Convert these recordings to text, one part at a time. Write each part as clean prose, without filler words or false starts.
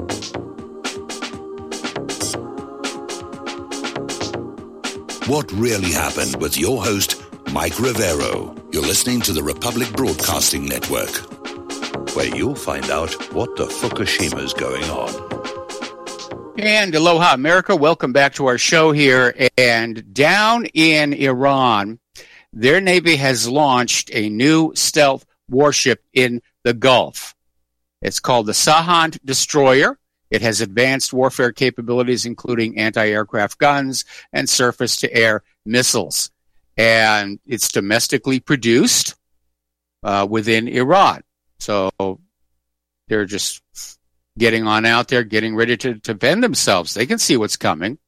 What Really Happened with your host, Mike Rivero. You're listening to the Republic Broadcasting Network, where you'll find out what the Fukushima's going on. And aloha, America. Welcome back to our show here. And down in Iran, their Navy has launched a new stealth warship in the Gulf. It's called the Sahand Destroyer. It has advanced warfare capabilities, including anti-aircraft guns and surface-to-air missiles. And it's domestically produced within Iran. So they're just getting on out there, getting ready to defend themselves. They can see what's coming.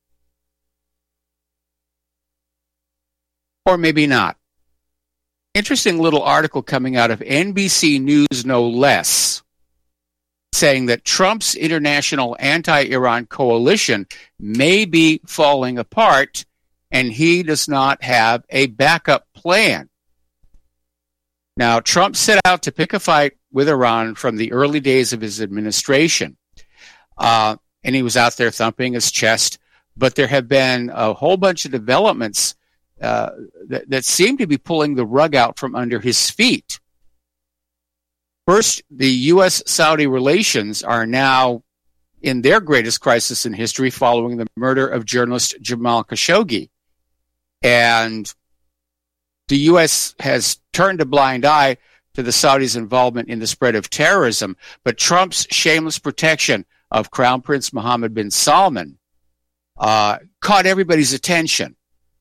Or maybe not. Interesting little article coming out of NBC News, no less, saying that Trump's international anti-Iran coalition may be falling apart and he does not have a backup plan. Now, Trump set out to pick a fight with Iran from the early days of his administration, and he was out there thumping his chest, but there have been a whole bunch of developments that seem to be pulling the rug out from under his feet. First, the U.S.-Saudi relations are now in their greatest crisis in history following the murder of journalist Jamal Khashoggi. And the U.S. has turned a blind eye to the Saudis' involvement in the spread of terrorism, but Trump's shameless protection of Crown Prince Mohammed bin Salman caught everybody's attention.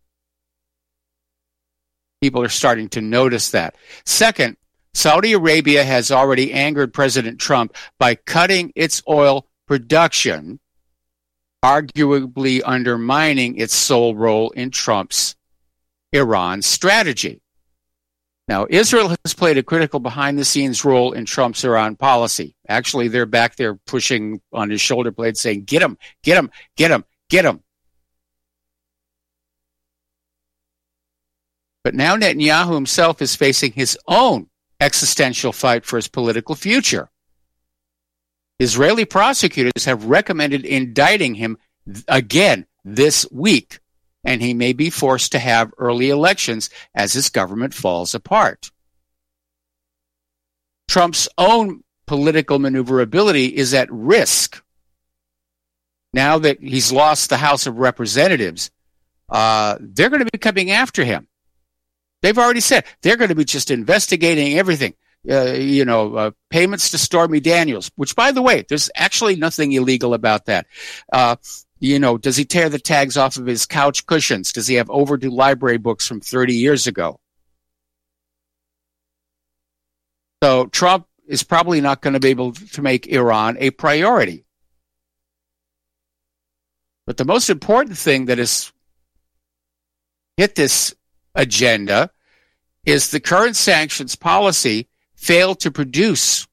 People are starting to notice that. Second, Saudi Arabia has already angered President Trump by cutting its oil production, arguably undermining its sole role in Trump's Iran strategy. Now, Israel has played a critical behind-the-scenes role in Trump's Iran policy. Actually, they're back there pushing on his shoulder blade saying, get him, get him, get him, get him. But now Netanyahu himself is facing his own existential fight for his political future. Israeli prosecutors have recommended indicting him again this week, and he may be forced to have early elections as his government falls apart. Trump's own political maneuverability is at risk. Now that he's lost the House of Representatives, they're going to be coming after him. They've already said they're going to be just investigating everything. Payments to Stormy Daniels, which, by the way, there's actually nothing illegal about that. Does he tear the tags off of his couch cushions? Does he have overdue library books from 30 years ago? So Trump is probably not going to be able to make Iran a priority. But the most important thing that has hit this agenda is the current sanctions policy failed to produce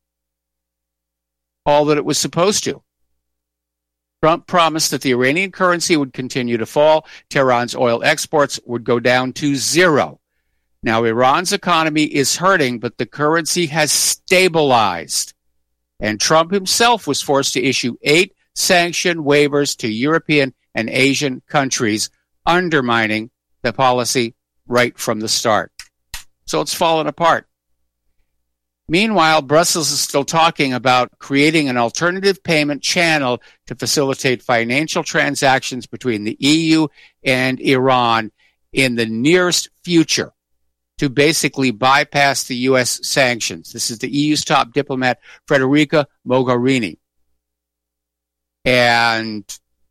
all that it was supposed to. Trump promised that the Iranian currency would continue to fall, Tehran's oil exports would go down to zero. Now, Iran's economy is hurting, but the currency has stabilized. And Trump himself was forced to issue 8 sanction waivers to European and Asian countries, undermining the policy right from the start. So it's fallen apart. Meanwhile, Brussels is still talking about creating an alternative payment channel to facilitate financial transactions between the EU and Iran in the nearest future to basically bypass the U.S. sanctions. This is the EU's top diplomat, Federica Mogherini. And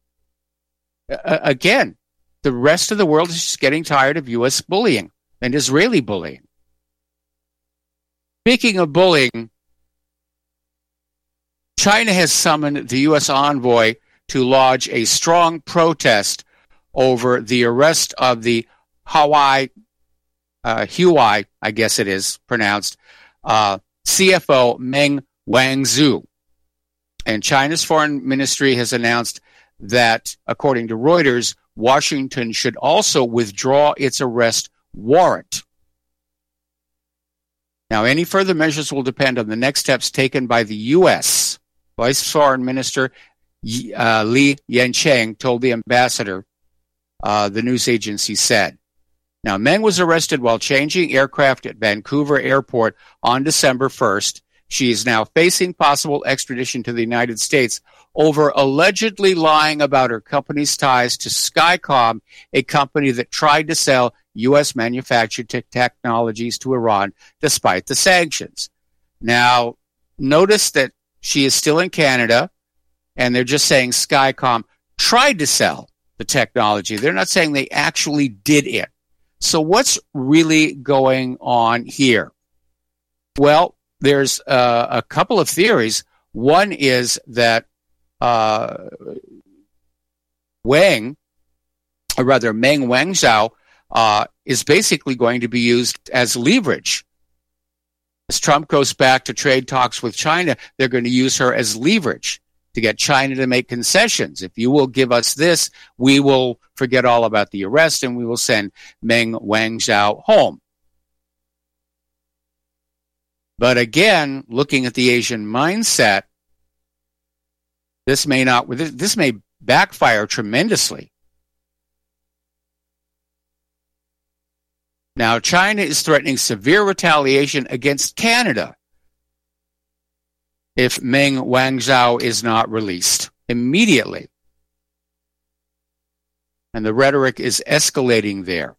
again, the rest of the world is just getting tired of U.S. bullying and Israeli bullying. Speaking of bullying, China has summoned the U.S. envoy to lodge a strong protest over the arrest of the Huawei, I guess it is pronounced, CFO Meng Wanzhou. And China's foreign ministry has announced that, according to Reuters, Washington should also withdraw its arrest warrant. Now, any further measures will depend on the next steps taken by the U.S. Vice Foreign Minister Li Yancheng told the ambassador, the news agency said. Now, Meng was arrested while changing aircraft at Vancouver Airport on December 1st. She is now facing possible extradition to the United States over allegedly lying about her company's ties to Skycom, a company that tried to sell U.S. manufactured technologies to Iran despite the sanctions. Now, notice that she is still in Canada, and they're just saying Skycom tried to sell the technology. They're not saying they actually did it. So what's really going on here? Well, there's a couple of theories. One is that Meng Wanzhou is basically going to be used as leverage. As Trump goes back to trade talks with China, they're going to use her as leverage to get China to make concessions. If you will give us this, we will forget all about the arrest and we will send Meng Wanzhou home. But again, looking at the Asian mindset, this may backfire tremendously. Now, China is threatening severe retaliation against Canada if Meng Wanzhou is not released immediately. And the rhetoric is escalating there.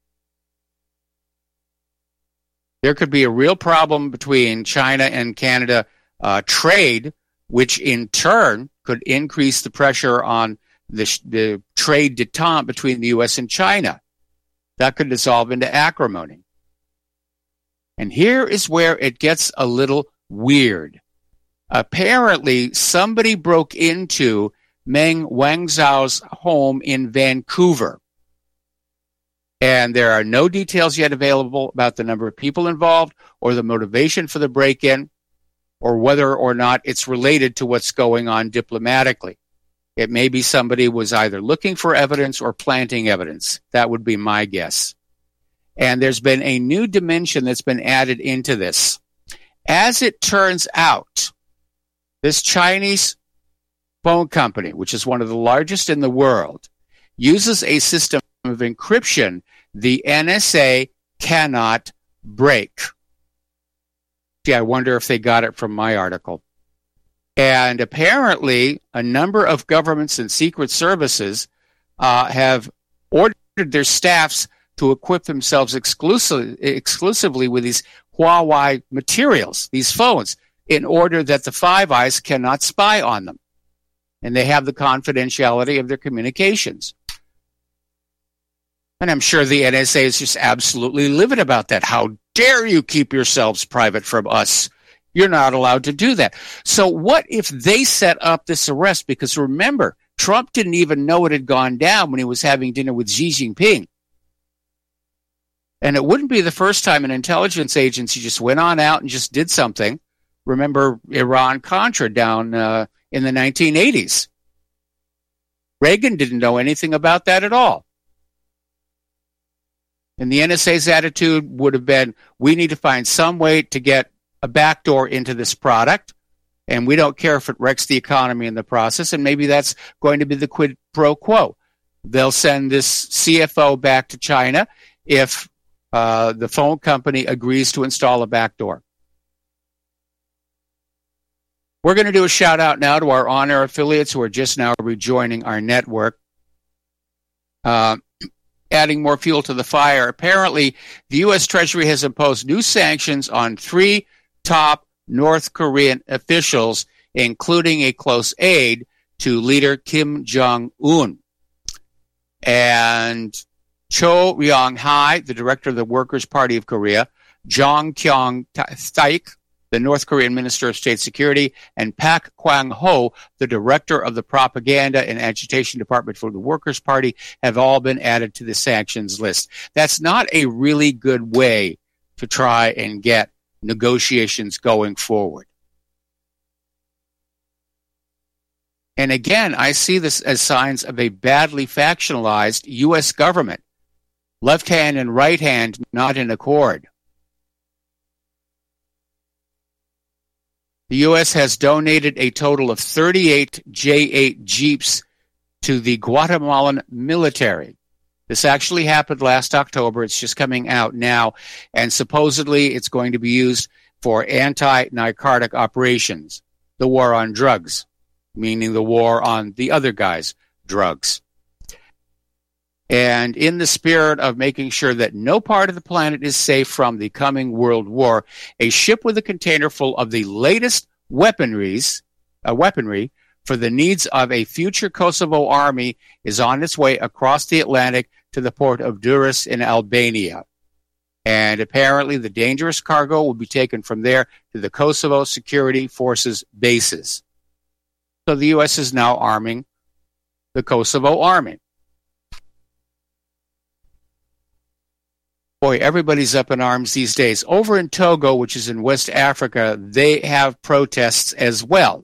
There could be a real problem between China and Canada trade, which in turn could increase the pressure on the trade détente between the U.S. and China. That could dissolve into acrimony. And here is where it gets a little weird. Apparently, somebody broke into Meng Wanzhou's home in Vancouver. And there are no details yet available about the number of people involved or the motivation for the break-in or whether or not it's related to what's going on diplomatically. It may be somebody was either looking for evidence or planting evidence. That would be my guess. And there's been a new dimension that's been added into this. As it turns out, this Chinese phone company, which is one of the largest in the world, uses a system of encryption the NSA cannot break. Gee, I wonder if they got it from my article. And apparently, a number of governments and secret services have ordered their staffs to equip themselves exclusively with these Huawei materials, these phones, in order that the Five Eyes cannot spy on them. And they have the confidentiality of their communications. And I'm sure the NSA is just absolutely livid about that. How dare you keep yourselves private from us? You're not allowed to do that. So what if they set up this arrest? Because remember, Trump didn't even know it had gone down when he was having dinner with Xi Jinping. And it wouldn't be the first time an intelligence agency just went on out and just did something. Remember Iran-Contra down in the 1980s. Reagan didn't know anything about that at all. And the NSA's attitude would have been, we need to find some way to get a backdoor into this product, and we don't care if it wrecks the economy in the process, and maybe that's going to be the quid pro quo. They'll send this CFO back to China if the phone company agrees to install a backdoor. We're going to do a shout-out now to our on-air affiliates who are just now rejoining our network. Adding more fuel to the fire. Apparently, the U.S. Treasury has imposed new sanctions on 3 top North Korean officials, including a close aide to leader Kim Jong-un. And Cho Ryong-hae, the director of the Workers' Party of Korea, Jong Kyung-taek, the North Korean Minister of State Security, and Pak Kwang-ho, the director of the Propaganda and Agitation Department for the Workers' Party, have all been added to the sanctions list. That's not a really good way to try and get negotiations going forward. And again, I see this as signs of a badly factionalized U.S. government. Left hand and right hand not in accord. The U.S. has donated a total of 38 J-8 Jeeps to the Guatemalan military. This actually happened last October. It's just coming out now, and supposedly it's going to be used for anti-narcotic operations, the war on drugs, meaning the war on the other guy's drugs. And in the spirit of making sure that no part of the planet is safe from the coming world war, a ship with a container full of the latest weaponry for the needs of a future Kosovo army is on its way across the Atlantic to the port of Durrës in Albania. And apparently the dangerous cargo will be taken from there to the Kosovo Security Forces bases. So the U.S. is now arming the Kosovo army. Boy, everybody's up in arms these days. Over in Togo, which is in West Africa, they have protests as well.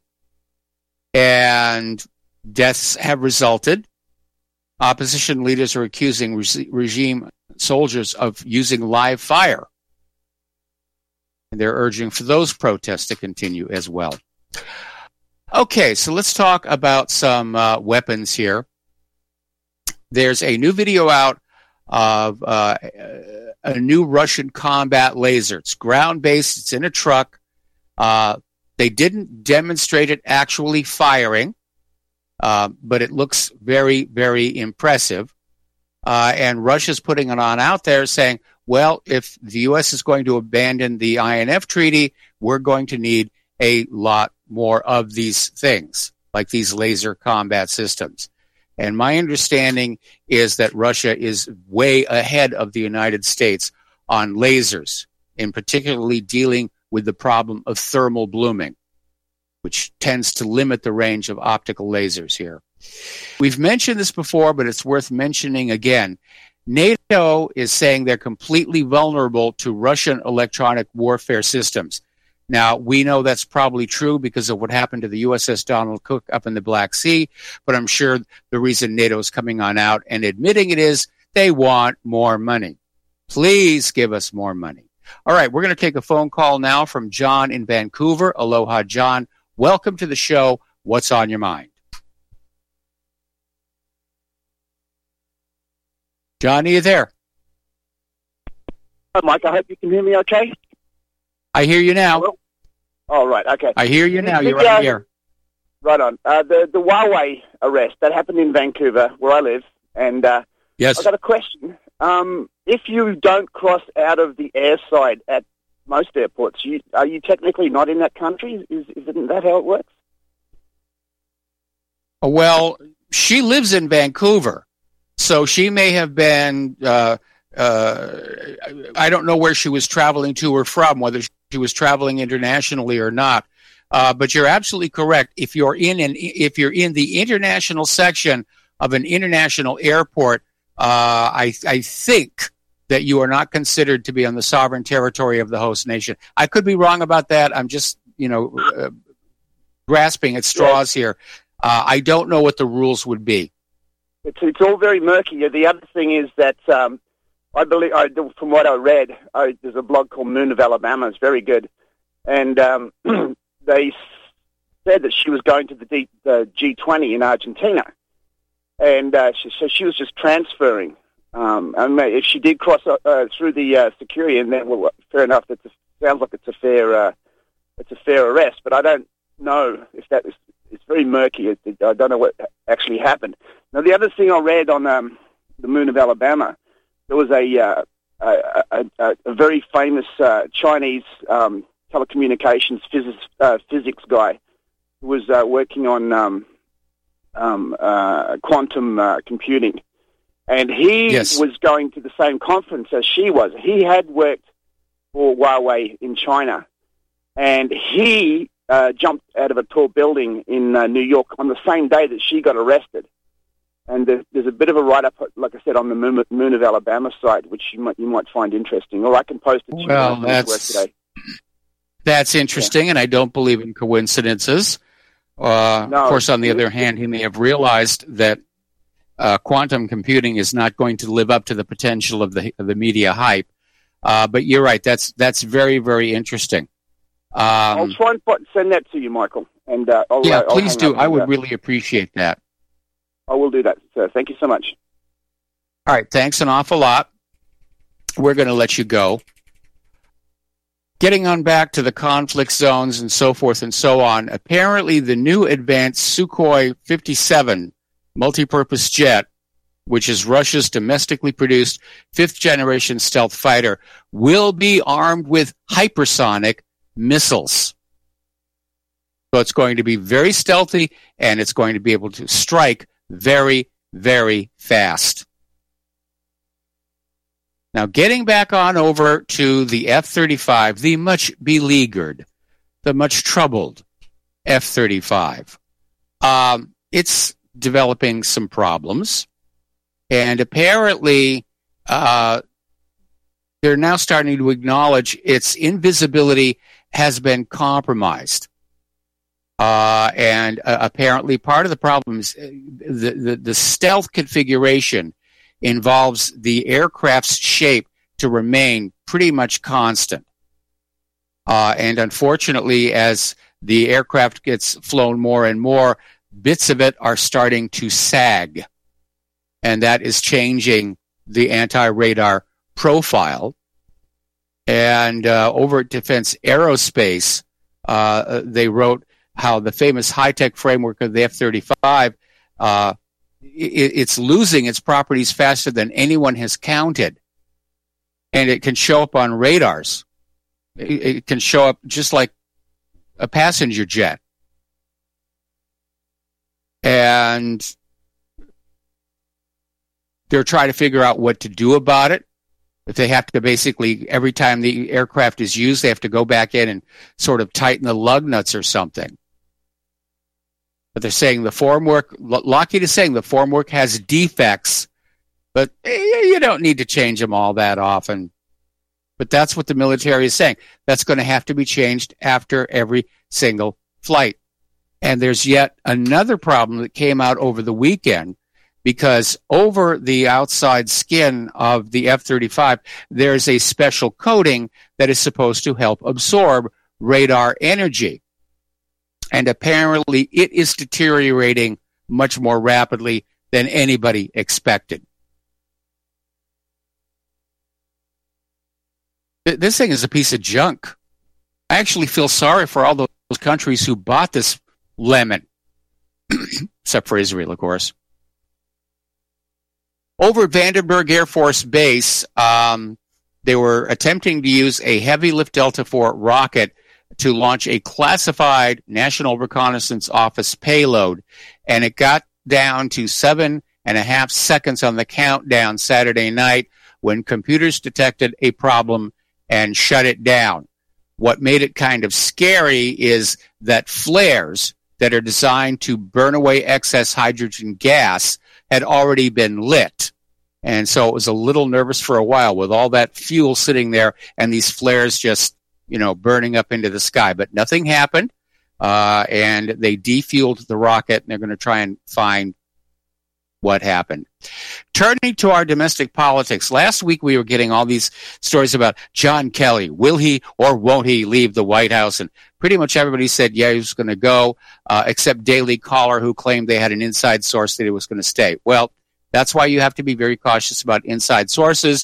And deaths have resulted. Opposition leaders are accusing regime soldiers of using live fire. And they're urging for those protests to continue as well. Okay, so let's talk about some weapons here. There's a new video out of a new Russian combat laser. It's ground-based. It's in a truck. They didn't demonstrate it actually firing, but it looks very, very impressive. And Russia's putting it on out there saying, well, if the U.S. is going to abandon the INF treaty, we're going to need a lot more of these things, like these laser combat systems. And my understanding is that Russia is way ahead of the United States on lasers, in particularly dealing with the problem of thermal blooming, which tends to limit the range of optical lasers here. We've mentioned this before, but it's worth mentioning again. NATO is saying they're completely vulnerable to Russian electronic warfare systems. Now, we know that's probably true because of what happened to the USS Donald Cook up in the Black Sea, but I'm sure the reason NATO is coming on out and admitting it is they want more money. Please give us more money. All right, we're going to take a phone call now from John in Vancouver. Aloha, John. Welcome to the show. What's on your mind? John, are you there? Hi, Mike. I hope you can hear me okay. I hear you now. Hello? Oh, right. Okay. I hear you now. You're right here. Right on. The Huawei arrest, that happened in Vancouver, where I live. And yes. I've got a question. If you don't cross out of the airside at most airports, are you technically not in that country? Isn't that how it works? Well, she lives in Vancouver, so she may have been... I don't know where she was traveling to or from, whether she was traveling internationally or not. But you're absolutely correct. If you're in the international section of an international airport, I think that you are not considered to be on the sovereign territory of the host nation. I could be wrong about that. I'm just, grasping at straws here. I don't know what the rules would be. It's all very murky. The other thing is that I believe, from what I read, there's a blog called Moon of Alabama. It's very good. And they said that she was going to the G20 in Argentina. And so she was just transferring. If she did cross through the security, and then, well, fair enough, sounds like it's a fair arrest. But I don't know if that is. It's very murky. I don't know what actually happened. Now, the other thing I read on the Moon of Alabama, there was a very famous Chinese telecommunications physics guy who was working on quantum computing. And he was going to the same conference as she was. He had worked for Huawei in China. And he jumped out of a tall building in New York on the same day that she got arrested. And there's a bit of a write-up, like I said, on the Moon of Alabama site, which you might find interesting. Or I can post it to you work today. That's interesting, and I don't believe in coincidences. No, of course, on the other hand, he may have realized that quantum computing is not going to live up to the potential of the media hype. But you're right. That's very, very interesting. I'll try and send that to you, Michael. And please do. I would really appreciate that. I will do that, sir. Thank you so much. All right, thanks an awful lot. We're going to let you go. Getting on back to the conflict zones and so forth and so on, apparently the new advanced Sukhoi 57 multipurpose jet, which is Russia's domestically produced fifth-generation stealth fighter, will be armed with hypersonic missiles. So it's going to be very stealthy, and it's going to be able to strike very, very fast. Now, getting back on over to the F-35, the much beleaguered, the much troubled F-35, it's developing some problems. And apparently, they're now starting to acknowledge its invisibility has been compromised. And apparently part of the problem is the stealth configuration involves the aircraft's shape to remain pretty much constant. And unfortunately, as the aircraft gets flown more and more, bits of it are starting to sag. And that is changing the anti-radar profile. And over at Defense Aerospace, they wrote how the famous high-tech framework of the F-35, it's losing its properties faster than anyone has counted. And it can show up on radars. It can show up just like a passenger jet. And they're trying to figure out what to do about it. If they have to basically, every time the aircraft is used, they have to go back in and sort of tighten the lug nuts or something. But they're saying the formwork, Lockheed is saying the formwork has defects, but you don't need to change them all that often. But that's what the military is saying. That's going to have to be changed after every single flight. And there's yet another problem that came out over the weekend, because over the outside skin of the F-35, there's a special coating that is supposed to help absorb radar energy. And apparently it is deteriorating much more rapidly than anybody expected. This thing is a piece of junk. I actually feel sorry for all those countries who bought this lemon, except for Israel, of course. Over at Vandenberg Air Force Base, they were attempting to use a heavy lift Delta IV rocket to launch a classified National Reconnaissance Office payload, and it got down to 7.5 seconds on the countdown Saturday night when computers detected a problem and shut it down. What made it kind of scary is that flares that are designed to burn away excess hydrogen gas had already been lit. And so it was a little nervous for a while with all that fuel sitting there and these flares just, burning up into the sky. But nothing happened, and they defueled the rocket, and they're going to try and find what happened. Turning to our domestic politics, last week we were getting all these stories about John Kelly. Will he or won't he leave the White House? And pretty much everybody said, yeah, he was going to go, except Daily Caller, who claimed they had an inside source that he was going to stay. Well, that's why you have to be very cautious about inside sources.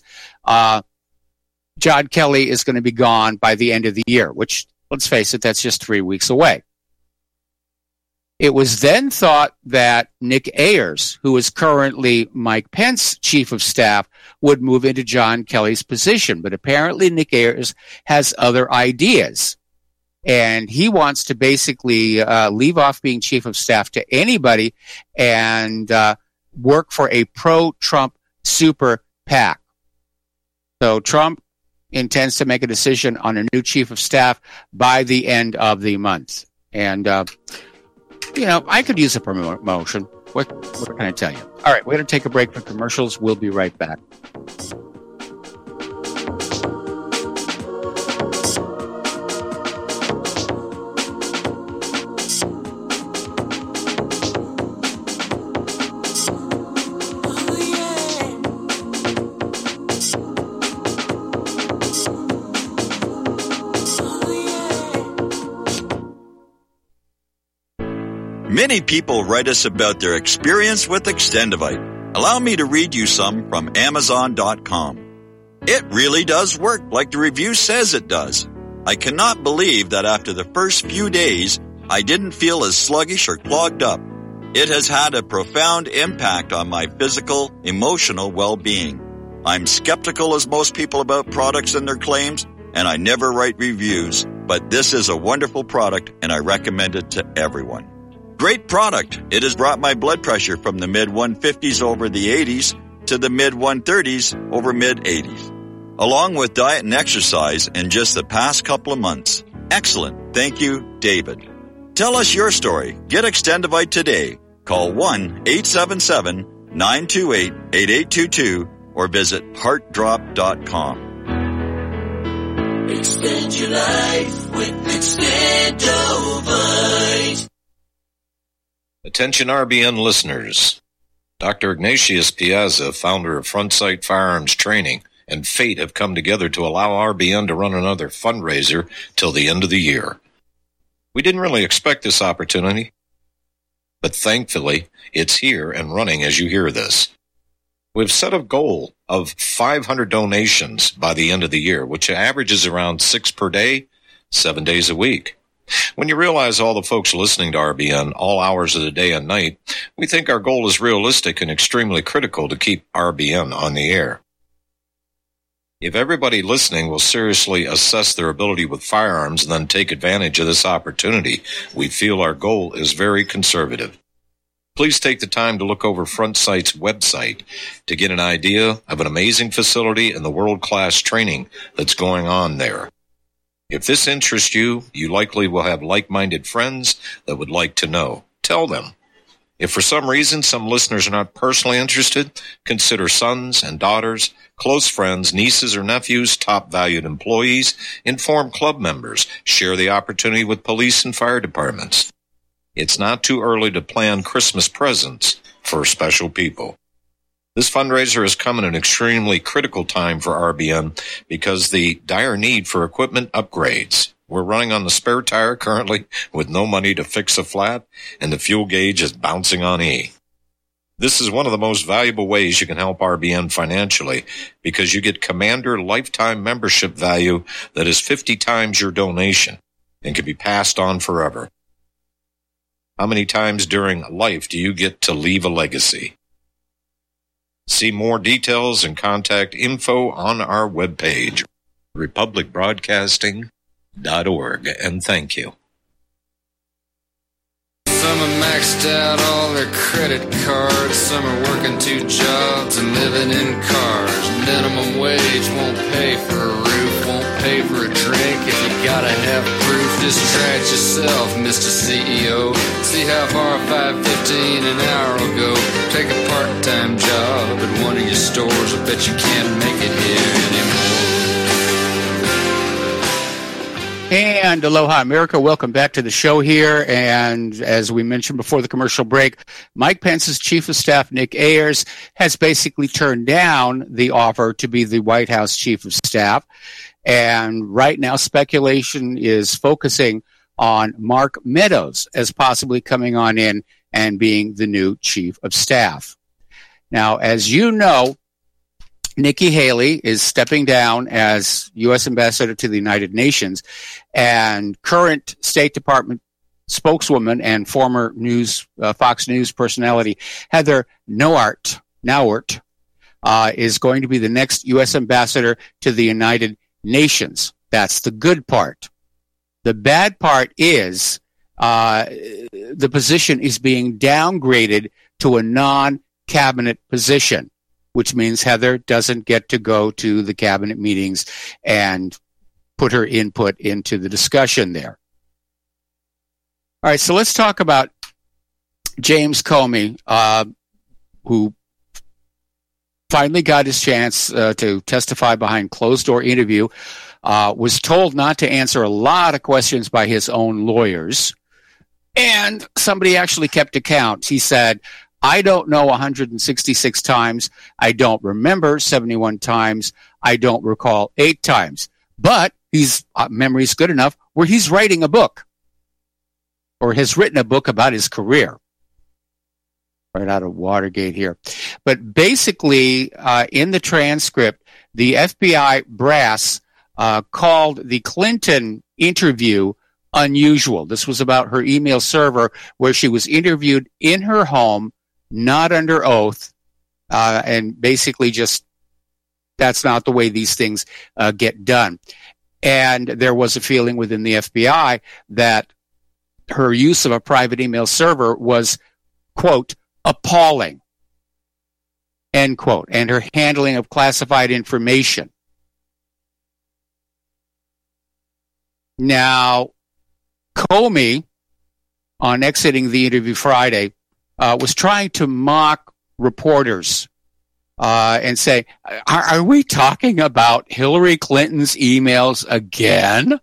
John Kelly is going to be gone by the end of the year, which, let's face it, that's just 3 weeks away. It was then thought that Nick Ayers, who is currently Mike Pence's chief of staff, would move into John Kelly's position. But apparently Nick Ayers has other ideas. And he wants to basically leave off being chief of staff to anybody and work for a pro-Trump super PAC. So Trump intends to make a decision on a new chief of staff by the end of the month. And, I could use a promotion. What can I tell you? All right, we're going to take a break for commercials. We'll be right back. Many people write us about their experience with Extendivite. Allow me to read you some from Amazon.com. It really does work like the review says it does. I cannot believe that after the first few days, I didn't feel as sluggish or clogged up. It has had a profound impact on my physical, emotional well-being. I'm skeptical as most people about products and their claims, and I never write reviews, but this is a wonderful product and I recommend it to everyone. Great product. It has brought my blood pressure from the mid-150s over the 80s to the mid-130s over mid-80s, along with diet and exercise in just the past couple of months. Excellent. Thank you, David. Tell us your story. Get Extendivite today. Call 1-877-928-8822 or visit heartdrop.com. Extend your life with Extendovite. Attention RBN listeners. Dr. Ignatius Piazza, founder of Frontsight Firearms Training, and Fate have come together to allow RBN to run another fundraiser till the end of the year. We didn't really expect this opportunity, but thankfully it's here and running as you hear this. We've set a goal of 500 donations by the end of the year, which averages around 6 per day, 7 days a week. When you realize all the folks listening to RBN all hours of the day and night, we think our goal is realistic and extremely critical to keep RBN on the air. If everybody listening will seriously assess their ability with firearms and then take advantage of this opportunity, we feel our goal is very conservative. Please take the time to look over Frontsight's website to get an idea of an amazing facility and the world-class training that's going on there. If this interests you, you likely will have like-minded friends that would like to know. Tell them. If for some reason some listeners are not personally interested, consider sons and daughters, close friends, nieces or nephews, top valued employees, inform club members, share the opportunity with police and fire departments. It's not too early to plan Christmas presents for special people. This fundraiser has come at an extremely critical time for RBN because the dire need for equipment upgrades. We're running on the spare tire currently with no money to fix a flat, and the fuel gauge is bouncing on E. This is one of the most valuable ways you can help RBN financially because you get Commander lifetime membership value that is 50 times your donation and can be passed on forever. How many times during life do you get to leave a legacy? See more details and contact info on our webpage, republicbroadcasting.org, and thank you. Some are maxed out all their credit cards. Some are working 2 jobs and living in cars. Minimum wage won't pay for a roof, won't pay for a drink. If you gotta have proof, just try it yourself, Mr. CEO. See how far 5.15 an hour will go. Take a part-time job at one of your stores. I bet you can't make it here anymore. And aloha, America. Welcome back to the show here. And as we mentioned before the commercial break, Mike Pence's chief of staff, Nick Ayers, has basically turned down the offer to be the White House chief of staff. And right now, speculation is focusing on Mark Meadows as possibly coming on in and being the new chief of staff. Now, as you know, Nikki Haley is stepping down as U.S. ambassador to the United Nations, and current State Department spokeswoman and former Fox News personality Heather Nauert is going to be the next U.S. ambassador to the United Nations. That's the good part. The bad part is the position is being downgraded to a non-cabinet position, which means Heather doesn't get to go to the cabinet meetings and put her input into the discussion there. All right, so let's talk about James Comey, who finally got his chance to testify behind closed-door interview, was told not to answer a lot of questions by his own lawyers, and somebody actually kept account. He said, I don't know 166 times. I don't remember 71 times. I don't recall 8 times. But his memory is good enough where he's writing a book. or has written a book about his career. Right out of Watergate here. But basically, in the transcript, the FBI brass called the Clinton interview unusual. This was about her email server where she was interviewed in her home, not under oath, and basically just that's not the way these things get done. And there was a feeling within the FBI that her use of a private email server was, quote, appalling, end quote, and her handling of classified information. Now, Comey, on exiting the interview Friday, was trying to mock reporters and say, are we talking about Hillary Clinton's emails again?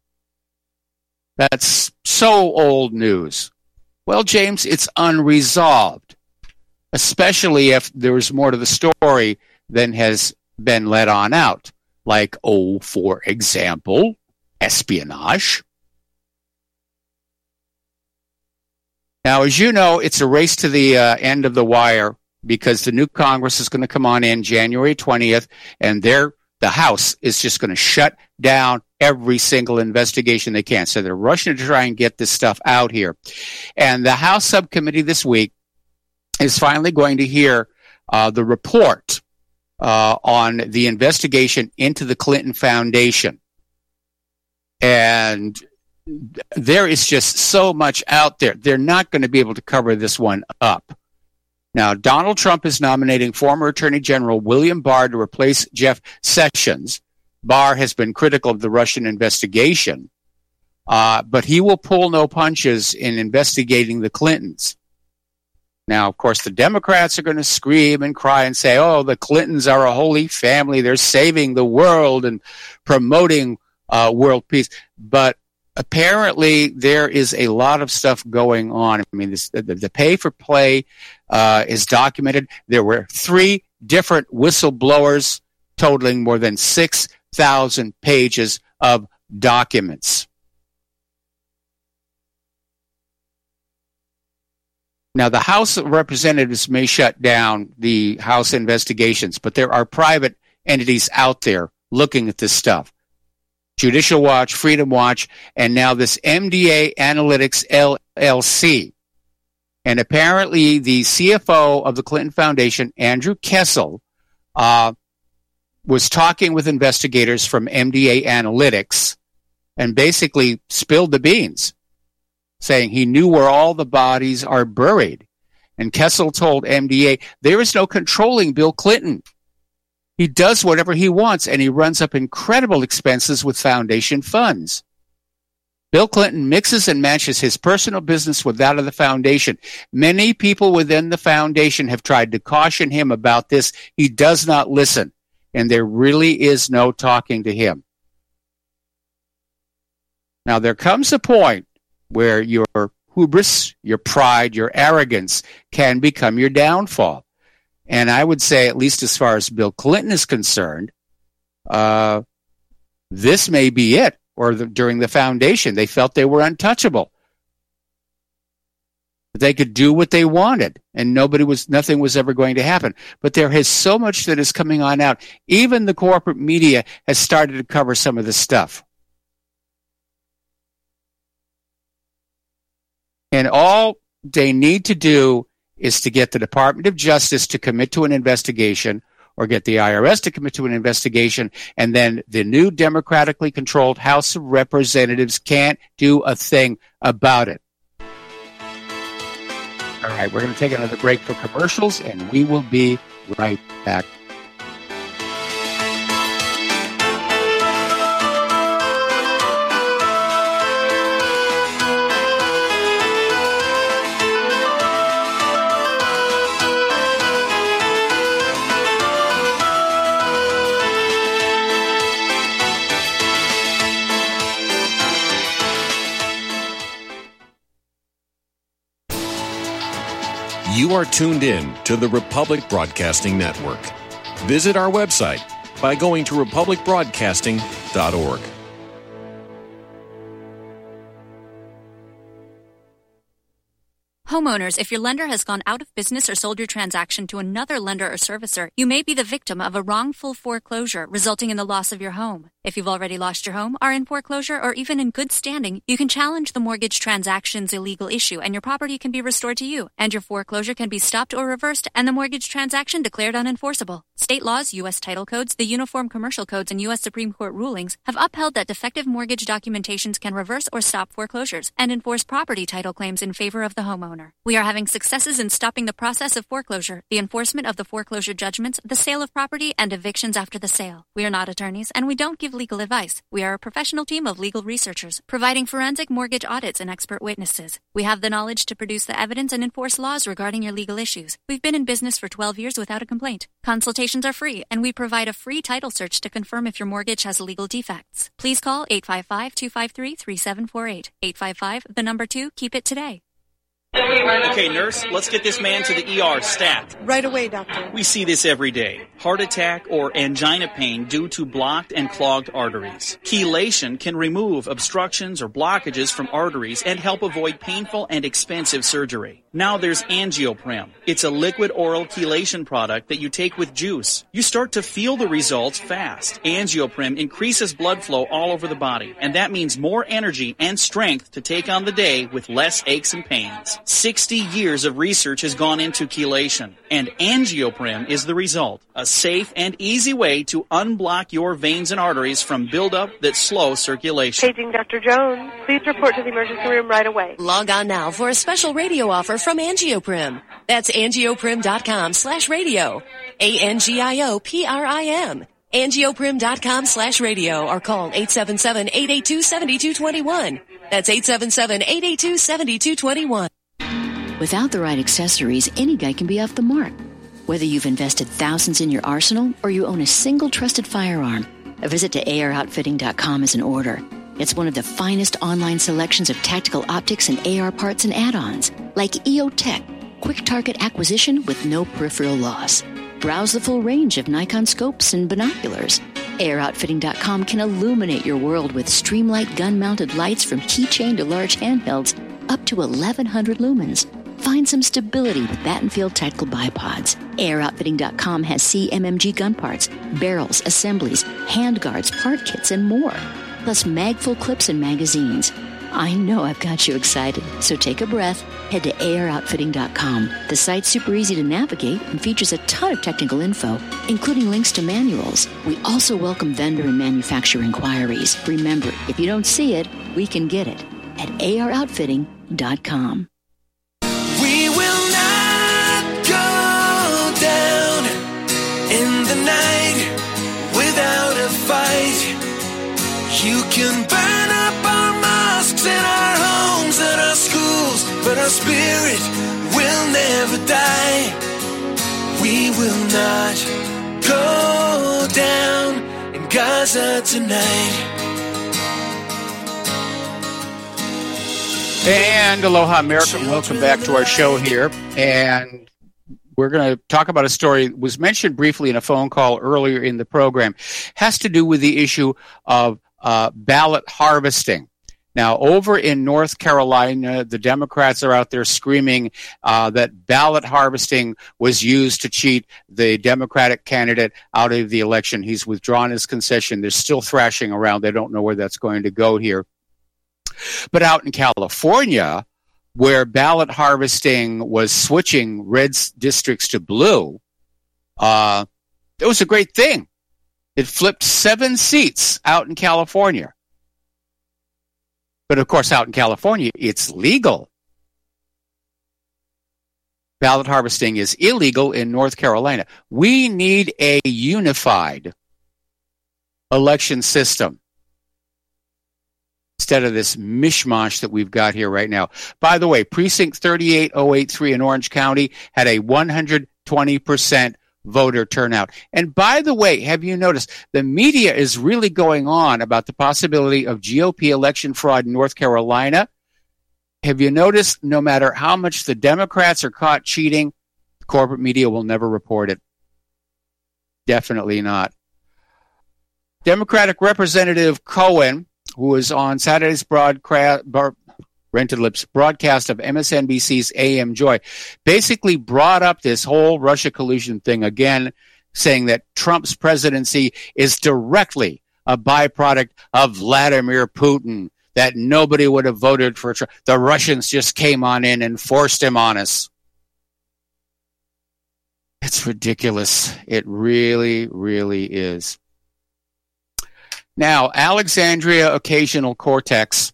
That's so old news. Well, James, it's unresolved, especially if there's more to the story than has been let on out, like, for example, espionage. Now, as you know, it's a race to the end of the wire because the new Congress is going to come on in January 20th, and the House is just going to shut down every single investigation they can. So they're rushing to try and get this stuff out here. And the House subcommittee this week is finally going to hear the report on the investigation into the Clinton Foundation. And there is just so much out there. They're not going to be able to cover this one up. Now, Donald Trump is nominating former Attorney General William Barr to replace Jeff Sessions. Barr has been critical of the Russian investigation, but he will pull no punches in investigating the Clintons. Now, of course, the Democrats are going to scream and cry and say, the Clintons are a holy family. They're saving the world and promoting world peace. But apparently, there is a lot of stuff going on. I mean, the pay-for-play is documented. There were 3 different whistleblowers totaling more than 6,000 pages of documents. Now, the House of Representatives may shut down the House investigations, but there are private entities out there looking at this stuff. Judicial Watch, Freedom Watch, and now this MDA Analytics LLC. And apparently the CFO of the Clinton Foundation, Andrew Kessel, was talking with investigators from MDA Analytics and basically spilled the beans, saying he knew where all the bodies are buried. And Kessel told MDA, there is no controlling Bill Clinton. He does whatever he wants, and he runs up incredible expenses with foundation funds. Bill Clinton mixes and matches his personal business with that of the foundation. Many people within the foundation have tried to caution him about this. He does not listen, and there really is no talking to him. Now, there comes a point where your hubris, your pride, your arrogance can become your downfall. And I would say, at least as far as Bill Clinton is concerned, this may be it. Or during the foundation, they felt they were untouchable. They could do what they wanted, and nothing was ever going to happen. But there is so much that is coming on out. Even the corporate media has started to cover some of this stuff. And all they need to do is to get the Department of Justice to commit to an investigation, or get the IRS to commit to an investigation, and then the new democratically controlled House of Representatives can't do a thing about it. All right, we're going to take another break for commercials, and we will be right back. You are tuned in to the Republic Broadcasting Network. Visit our website by going to republicbroadcasting.org. Homeowners, if your lender has gone out of business or sold your transaction to another lender or servicer, you may be the victim of a wrongful foreclosure, resulting in the loss of your home. If you've already lost your home, are in foreclosure, or even in good standing, you can challenge the mortgage transaction's illegal issue, and your property can be restored to you, and your foreclosure can be stopped or reversed, and the mortgage transaction declared unenforceable. State laws, U.S. title codes, the Uniform Commercial Codes, and U.S. Supreme Court rulings have upheld that defective mortgage documentations can reverse or stop foreclosures and enforce property title claims in favor of the homeowner. We are having successes in stopping the process of foreclosure, the enforcement of the foreclosure judgments, the sale of property, and evictions after the sale. We are not attorneys, and we don't give legal advice. We are a professional team of legal researchers, providing forensic mortgage audits and expert witnesses. We have the knowledge to produce the evidence and enforce laws regarding your legal issues. We've been in business for 12 years without a complaint. Consultations are free, and we provide a free title search to confirm if your mortgage has legal defects. Please call 855-253-3748. 855, 2, keep it today. Okay, nurse, let's get this man to the ER stat. Right away, doctor. We see this every day. Heart attack or angina pain due to blocked and clogged arteries. Chelation can remove obstructions or blockages from arteries and help avoid painful and expensive surgery. Now there's Angioprim. It's a liquid oral chelation product that you take with juice. You start to feel the results fast. Angioprim increases blood flow all over the body, and that means more energy and strength to take on the day with less aches and pains. 60 years of research has gone into chelation, and Angioprim is the result. A safe and easy way to unblock your veins and arteries from buildup that slow circulation. Paging Dr. Jones. Please report to the emergency room right away. Log on now for a special radio offer from Angioprim. That's angioprim.com/radio. ANGIOPRIM. Angioprim.com/radio or call 877-882-7221. That's 877-882-7221. Without the right accessories, any guy can be off the mark. Whether you've invested thousands in your arsenal or you own a single trusted firearm, a visit to AROutfitting.com is in order. It's one of the finest online selections of tactical optics and AR parts and add-ons, like EOTech, quick target acquisition with no peripheral loss. Browse the full range of Nikon scopes and binoculars. AROutfitting.com can illuminate your world with Streamlight gun-mounted lights from keychain to large handhelds up to 1,100 lumens. Find some stability with Battenfield Tactical Bipods. AROutfitting.com has CMMG gun parts, barrels, assemblies, handguards, part kits, and more. Plus mag-full clips and magazines. I know I've got you excited, so take a breath. Head to AROutfitting.com. The site's super easy to navigate and features a ton of technical info, including links to manuals. We also welcome vendor and manufacturer inquiries. Remember, if you don't see it, we can get it at AROutfitting.com. We will not go down in the night without a fight. You can burn up our mosques and our homes and our schools, but our spirit will never die. We will not go down in Gaza tonight. And aloha, America. Welcome back to our show here. And we're going to talk about a story that was mentioned briefly in a phone call earlier in the program. It has to do with the issue of ballot harvesting. Now, over in North Carolina, the Democrats are out there screaming that ballot harvesting was used to cheat the Democratic candidate out of the election. He's withdrawn his concession. They're still thrashing around. They don't know where that's going to go here. But out in California, where ballot harvesting was switching red districts to blue, it was a great thing. It flipped 7 seats out in California. But of course, out in California, it's legal. Ballot harvesting is illegal in North Carolina. We need a unified election system instead of this mishmash that we've got here right now. By the way, Precinct 38083 in Orange County had a 120% voter turnout. And by the way, have you noticed the media is really going on about the possibility of GOP election fraud in North Carolina? Have you noticed no matter how much the Democrats are caught cheating, the corporate media will never report it? Definitely not. Democratic Representative Cohen, who was on Saturday's broadcast, Rented Lips broadcast of MSNBC's AM Joy, basically brought up this whole Russia collusion thing again, saying that Trump's presidency is directly a byproduct of Vladimir Putin, that nobody would have voted for Trump. The Russians just came on in and forced him on us. It's ridiculous. It really, really is. Now, Alexandria Ocasio-Cortez,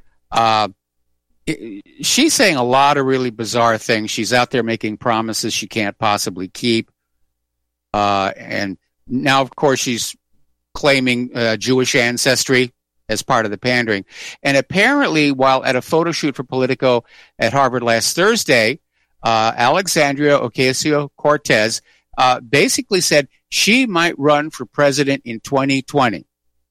she's saying a lot of really bizarre things. She's out there making promises she can't possibly keep. And now, of course, she's claiming Jewish ancestry as part of the pandering. And apparently, while at a photo shoot for Politico at Harvard last Thursday, Alexandria Ocasio-Cortez basically said she might run for president in 2020.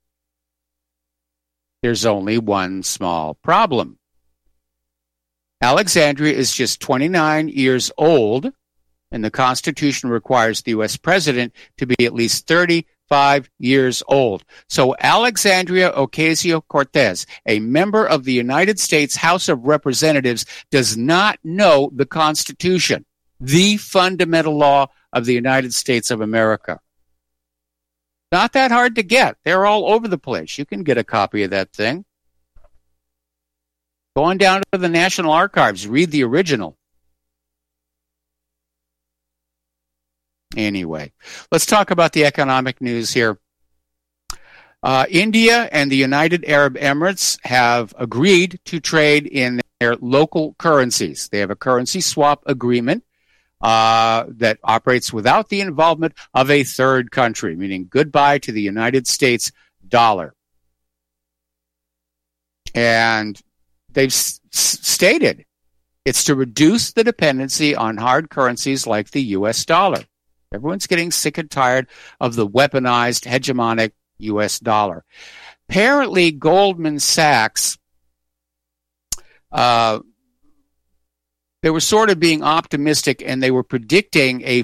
There's only one small problem. Alexandria is just 29 years old, and the Constitution requires the U.S. president to be at least 35 years old. So Alexandria Ocasio-Cortez, a member of the United States House of Representatives, does not know the Constitution, the fundamental law of the United States of America. Not that hard to get. They're all over the place. You can get a copy of that thing. Go on down to the National Archives. Read the original. Anyway, let's talk about the economic news here. India and the United Arab Emirates have agreed to trade in their local currencies. They have a currency swap agreement that operates without the involvement of a third country, meaning goodbye to the United States dollar. And they've stated it's to reduce the dependency on hard currencies like the U.S. dollar. Everyone's getting sick and tired of the weaponized, hegemonic U.S. dollar. Apparently, Goldman Sachs, they were sort of being optimistic, and they were predicting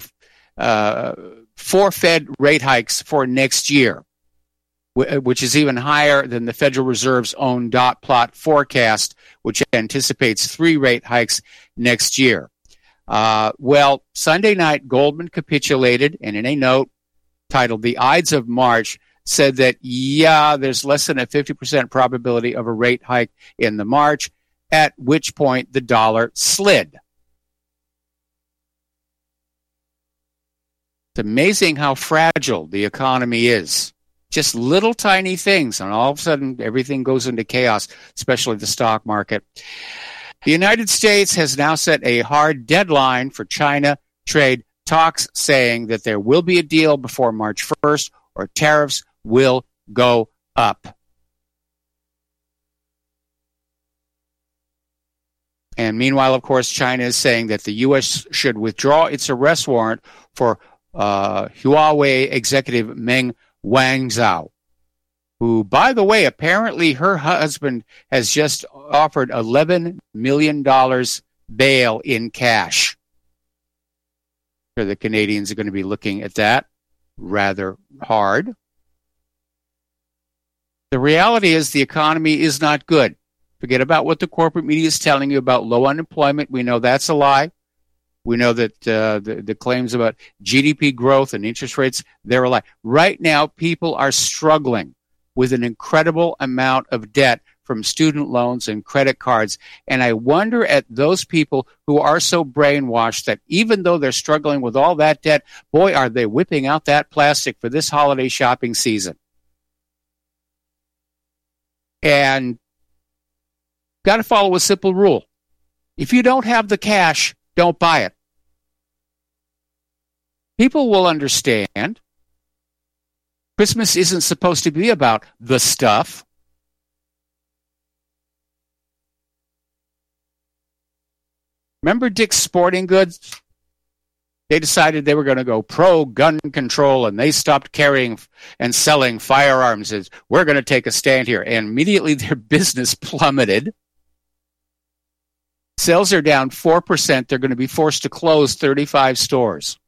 4 Fed rate hikes for next year, which is even higher than the Federal Reserve's own dot plot forecast, which anticipates 3 rate hikes next year. Well, Sunday night, Goldman capitulated, and in a note titled "The Ides of March," said that, there's less than a 50% probability of a rate hike in the March, at which point the dollar slid. It's amazing how fragile the economy is. Just little tiny things, and all of a sudden everything goes into chaos, especially the stock market. The United States has now set a hard deadline for China trade talks, saying that there will be a deal before March 1st or tariffs will go up. And meanwhile, of course, China is saying that the U.S. should withdraw its arrest warrant for Huawei executive Meng Wanzhou, who, by the way, apparently her husband has just offered $11 million bail in cash. So the Canadians are going to be looking at that rather hard. The reality is the economy is not good. Forget about what the corporate media is telling you about low unemployment. We know that's a lie. We know that the claims about GDP growth and interest rates, they're a lie. Right now, people are struggling with an incredible amount of debt from student loans and credit cards. And I wonder at those people who are so brainwashed that even though they're struggling with all that debt, boy, are they whipping out that plastic for this holiday shopping season. And got to follow a simple rule. If you don't have the cash, don't buy it. People will understand. Christmas isn't supposed to be about the stuff. Remember Dick's Sporting Goods? They decided they were going to go pro-gun control, and they stopped carrying and selling firearms. We're going to take a stand here. And immediately their business plummeted. Sales are down 4%. They're going to be forced to close 35 stores.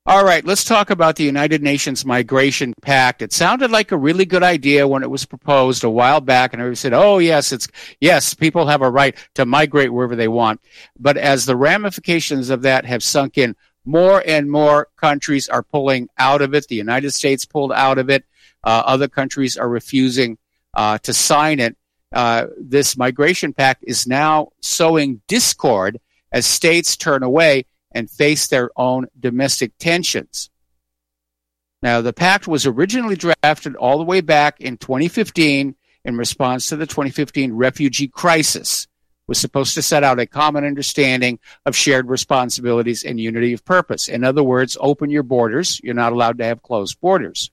All right, let's talk about the United Nations Migration Pact. It sounded like a really good idea when it was proposed a while back, and everybody said, oh, yes, people have a right to migrate wherever they want. But as the ramifications of that have sunk in, more and more countries are pulling out of it. The United States pulled out of it. Other countries are refusing to sign it. This Migration Pact is now sowing discord as states turn away and face their own domestic tensions. Now, the pact was originally drafted all the way back in 2015 in response to the 2015 refugee crisis. It was supposed to set out a common understanding of shared responsibilities and unity of purpose. In other words, open your borders. You're not allowed to have closed borders.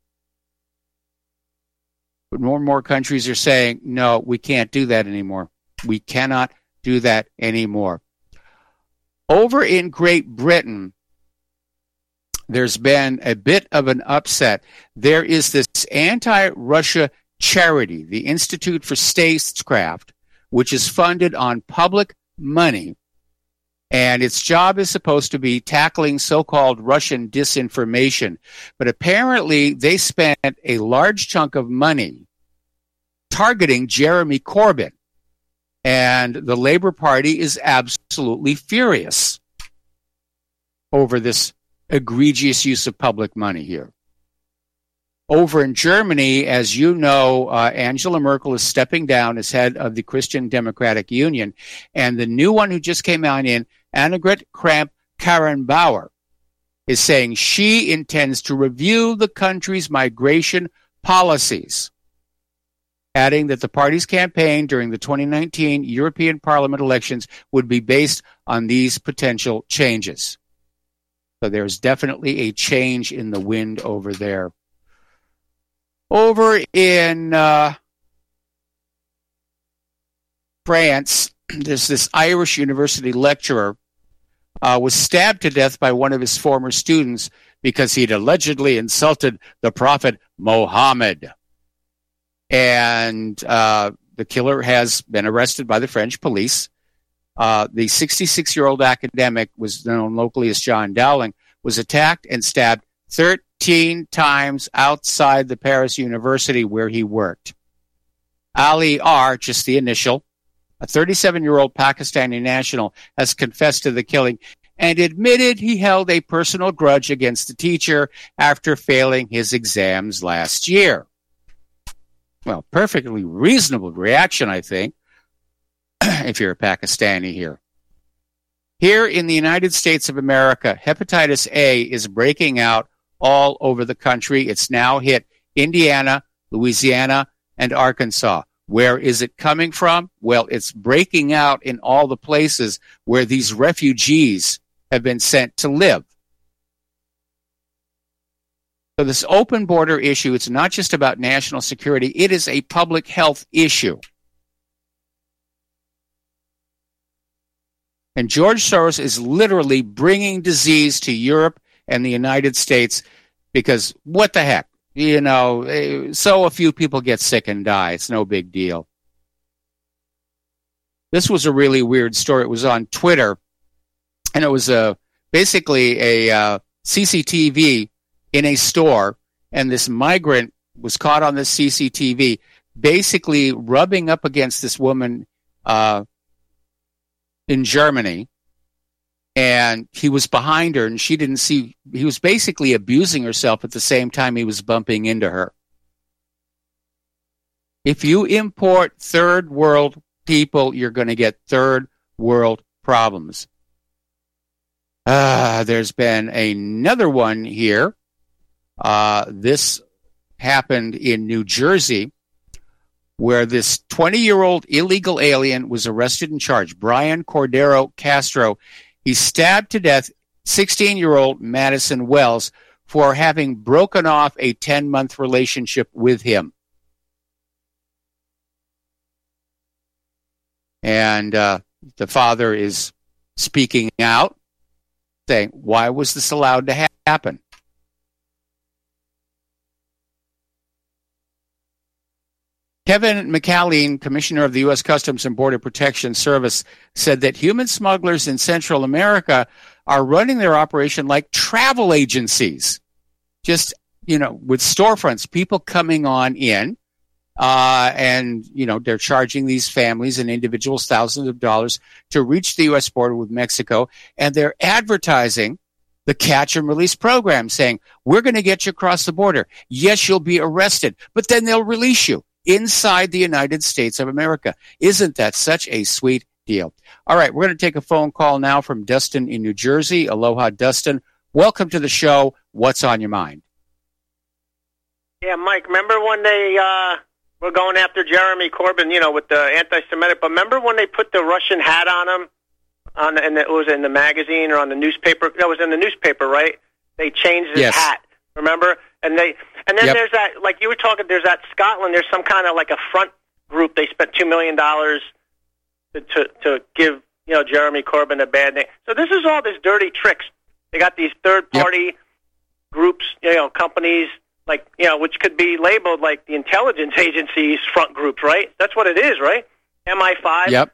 But more and more countries are saying, no, we can't do that anymore. We cannot do that anymore. Over in Great Britain, there's been a bit of an upset. There is this anti-Russia charity, the Institute for Statecraft, which is funded on public money, and its job is supposed to be tackling so-called Russian disinformation. But apparently, they spent a large chunk of money targeting Jeremy Corbyn. And the Labour Party is absolutely furious over this egregious use of public money here. Over in Germany, as you know, Angela Merkel is stepping down as head of the Christian Democratic Union. And the new one who just came on in, Annegret Kramp-Karrenbauer, is saying she intends to review the country's migration policies, adding that the party's campaign during the 2019 European Parliament elections would be based on these potential changes. So there's definitely a change in the wind over there. Over in France, there's this Irish university lecturer was stabbed to death by one of his former students because he'd allegedly insulted the prophet Mohammed. And the killer has been arrested by the French police. The 66-year-old academic, was known locally as John Dowling, was attacked and stabbed 13 times outside the Paris University where he worked. Ali R, just the initial, a 37-year-old Pakistani national, has confessed to the killing and admitted he held a personal grudge against the teacher after failing his exams last year. Well, perfectly reasonable reaction, I think, if you're a Pakistani here. Here in the United States of America, hepatitis A is breaking out all over the country. It's now hit Indiana, Louisiana, and Arkansas. Where is it coming from? Well, it's breaking out in all the places where these refugees have been sent to live. So this open border issue, it's not just about national security, it is a public health issue. And George Soros is literally bringing disease to Europe and the United States because what the heck? You know, so a few people get sick and die. It's no big deal. This was a really weird story. It was on Twitter, and it was basically a CCTV in a store, and this migrant was caught on the CCTV basically rubbing up against this woman in Germany, and he was behind her, and she didn't see. He was basically abusing herself at the same time he was bumping into her. If you import third world people, you're going to get third world problems. There's been another one here. This happened in New Jersey, where this 20-year-old illegal alien was arrested and charged. Brian Cordero Castro. He stabbed to death 16-year-old Madison Wells for having broken off a 10-month relationship with him. And the father is speaking out, saying, why was this allowed to happen? Kevin McAleen, Commissioner of the U.S. Customs and Border Protection Service, said that human smugglers in Central America are running their operation like travel agencies. Just, with storefronts, people coming on in, and, they're charging these families and individuals thousands of dollars to reach the U.S. border with Mexico, and they're advertising the catch and release program, saying, we're going to get you across the border. Yes, you'll be arrested, but then they'll release you inside the United States of America. Isn't that such a sweet deal? All right, we're going to take a phone call now from Dustin in New Jersey. Aloha, Dustin. Welcome to the show. What's on your mind? Yeah, Mike, remember when they were going after Jeremy Corbyn, with the anti-Semitic, but remember when they put the Russian hat on him? And it was in the magazine or on the newspaper. That was in the newspaper, right? They changed his hat. Remember? And then there's that, like you were talking. There's that Scotland. There's some kind of like a front group. They spent $2 million to give Jeremy Corbyn a bad name. So this is all this dirty tricks. They got these third party groups, companies like which could be labeled like the intelligence agencies front groups, right? That's what it is, right? MI5. Yep.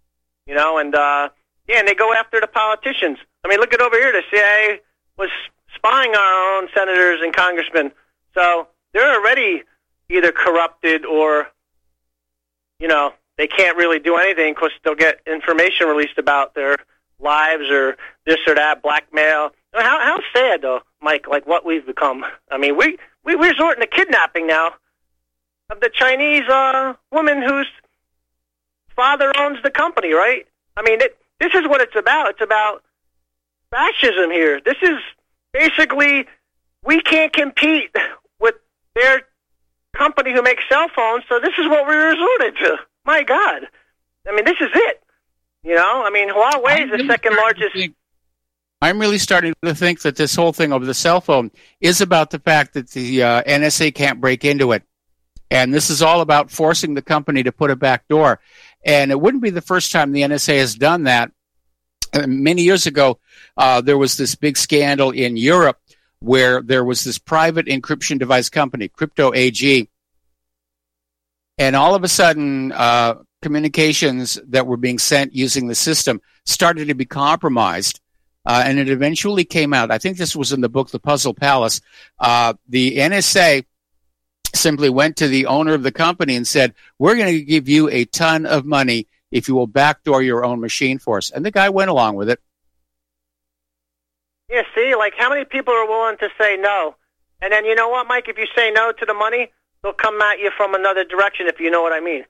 And they go after the politicians. I mean, look at over here. The CIA was spying on our own senators and congressmen. So they're already either corrupted or, they can't really do anything because they'll get information released about their lives or this or that, blackmail. How sad, though, Mike, like what we've become. I mean, we resorting to kidnapping now of the Chinese woman whose father owns the company, right? I mean, this is what it's about. It's about fascism here. This is basically, we can't compete with their company who makes cell phones, so this is what we resorted to. My God. I mean, this is it. I mean, Huawei is the second largest. I'm really starting to think that this whole thing over the cell phone is about the fact that the NSA can't break into it. And this is all about forcing the company to put a back door. And it wouldn't be the first time the NSA has done that. Many years ago, there was this big scandal in Europe where there was this private encryption device company, Crypto AG. And all of a sudden, communications that were being sent using the system started to be compromised. And it eventually came out. I think this was in the book, The Puzzle Palace. The NSA simply went to the owner of the company and said, we're going to give you a ton of money if you will backdoor your own machine for us. And the guy went along with it. Yeah, see, like how many people are willing to say no? And then you know what, Mike, if you say no to the money, they'll come at you from another direction, if you know what I mean.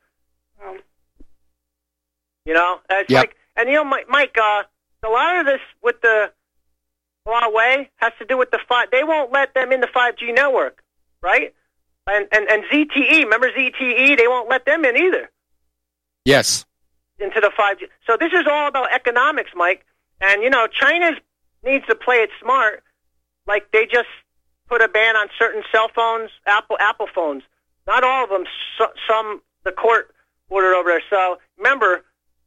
It's like, and Mike, a lot of this with the Huawei has to do with they won't let them in the 5G network, right? And ZTE, remember ZTE? They won't let them in either. Yes. Into the 5G. So this is all about economics, Mike. And, China needs to play it smart. Like they just put a ban on certain cell phones, Apple phones. Not all of them. Some, the court ordered over there. So remember,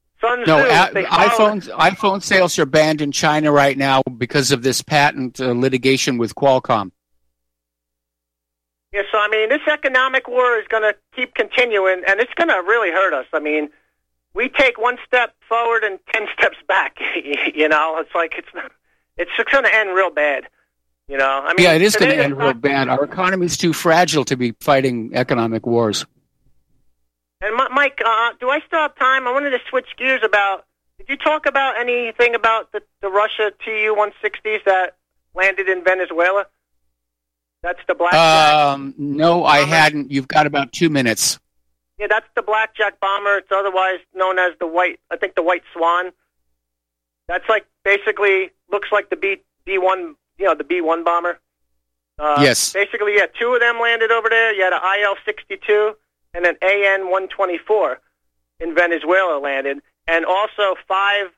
iPhone sales are banned in China right now because of this patent litigation with Qualcomm. Yeah, so I mean, this economic war is going to keep continuing, and it's going to really hurt us. I mean, we take one step forward and 10 steps back. It's like it's going to end real bad. I mean, it is going to end real bad. Our economy is too fragile to be fighting economic wars. And Mike, do I still have time? I wanted to switch gears did you talk about anything about the Russia Tu-160s that landed in Venezuela? That's the Blackjack. No, bomber. I hadn't. You've got about 2 minutes. Yeah, that's the Blackjack bomber. It's otherwise known as the White Swan. That's like basically looks like the B-1, the B-1 bomber. Yes. Basically, two of them landed over there. You had an IL-62 and an AN-124 in Venezuela landed. And also 5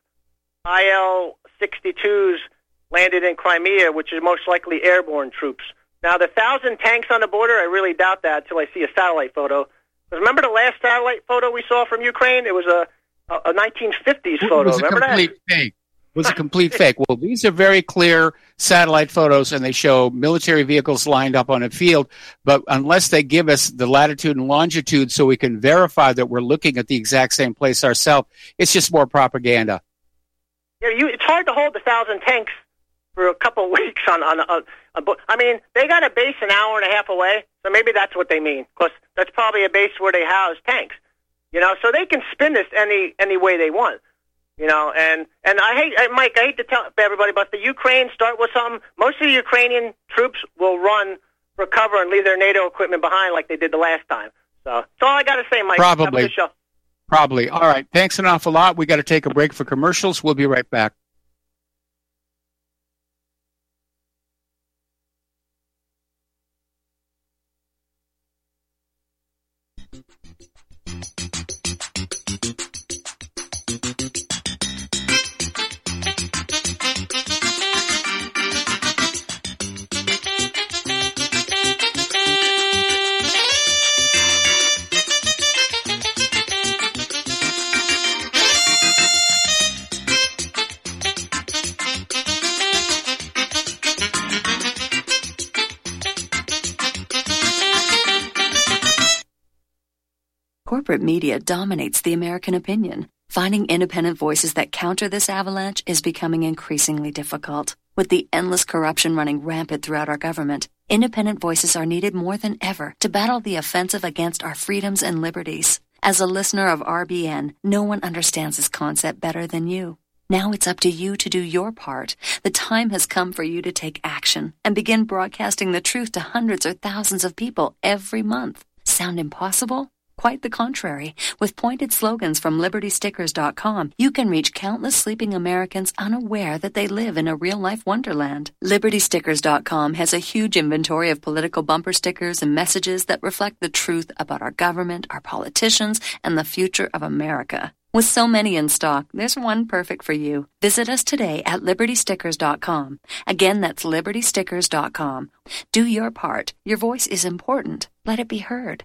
IL-62s landed in Crimea, which is most likely airborne troops. Now, the 1,000 tanks on the border, I really doubt that until I see a satellite photo. Because remember the last satellite photo we saw from Ukraine? It was a 1950s photo. It was remember a complete fake. It was a complete fake. Well, these are very clear satellite photos, and they show military vehicles lined up on a field. But unless they give us the latitude and longitude so we can verify that we're looking at the exact same place ourselves, it's just more propaganda. It's hard to hold 1,000 tanks for a couple of weeks on a boat. I mean, they got a base an hour and a half away, so maybe that's what they mean, because that's probably a base where they house tanks. So they can spin this any way they want. And Mike, I hate to tell everybody, but the Ukraine start with something. Most of the Ukrainian troops will run for cover and leave their NATO equipment behind like they did the last time. So that's all I got to say, Mike. Probably. Have a good show. Probably. All right. Thanks an awful lot. We got to take a break for commercials. We'll be right back. Corporate media dominates the American opinion. Finding independent voices that counter this avalanche is becoming increasingly difficult. With the endless corruption running rampant throughout our government, independent voices are needed more than ever to battle the offensive against our freedoms and liberties. As a listener of RBN, no one understands this concept better than you. Now it's up to you to do your part. The time has come for you to take action and begin broadcasting the truth to hundreds or thousands of people every month. Sound impossible? Quite the contrary. With pointed slogans from LibertyStickers.com, you can reach countless sleeping Americans unaware that they live in a real-life wonderland. LibertyStickers.com has a huge inventory of political bumper stickers and messages that reflect the truth about our government, our politicians, and the future of America. With so many in stock, there's one perfect for you. Visit us today at LibertyStickers.com. Again, that's LibertyStickers.com. Do your part. Your voice is important. Let it be heard.